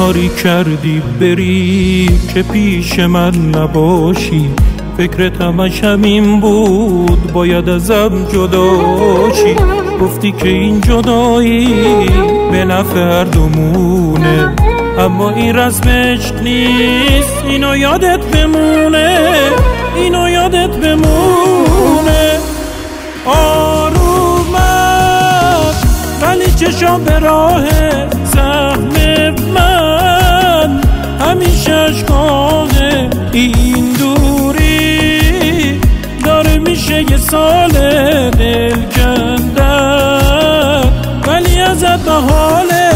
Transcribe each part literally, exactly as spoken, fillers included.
کاری کردی بری که پیش من نباشی، فکرت همش همین بود باید ازم جداشی. گفتی که این جدایی به نفع هر دومونه، اما این رسم عشق نیست، اینو یادت بمونه، اینو یادت بمونه. آرومت ولی چشام به راه زخم من، همیشه اشکاه این دوری داره میشه یه سال دل کندن، ولی ازت محاله.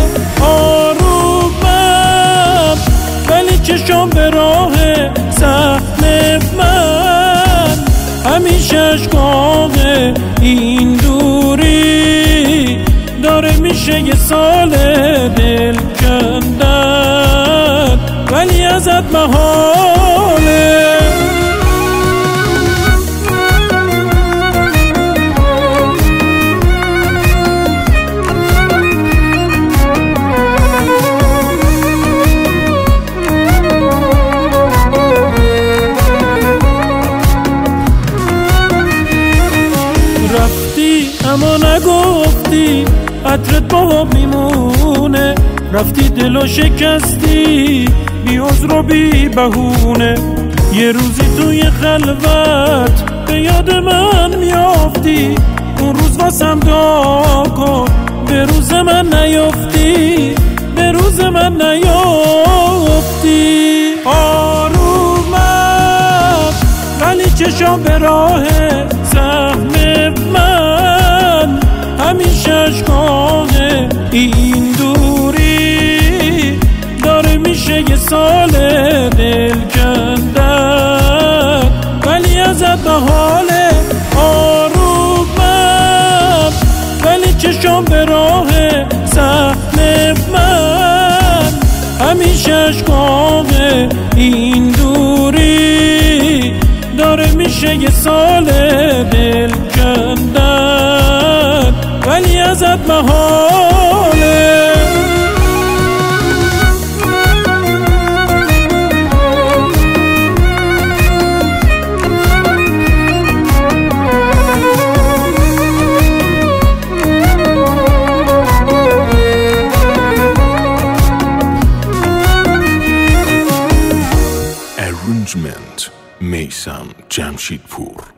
آرومم ولی چشام به راه زخم من، همیشه اشکاه این دوری داره میشه یه سال دل کندن، ولی ازت محاله. رفتی اما نگفتی عطرت با میمونه، رفتی دلو شکستی بی عذر و بی بهونه. یه روزی توی خلوت به یاد من میافتی، اون روز واسم دعا کن به روز من نیافتی، به روز من نیافتی. آرومم ولی چشام به راه زخم من، همیشه اشکاه این دوری داره میشه یه سال دل کندن، ولی ازت محاله. آرومم ولی چشام به راه زخم من، همیشه اشکاه این دوری داره میشه یه سال دل کندن، ولی ازت محاله. Arrangement میثم جمشیدپور.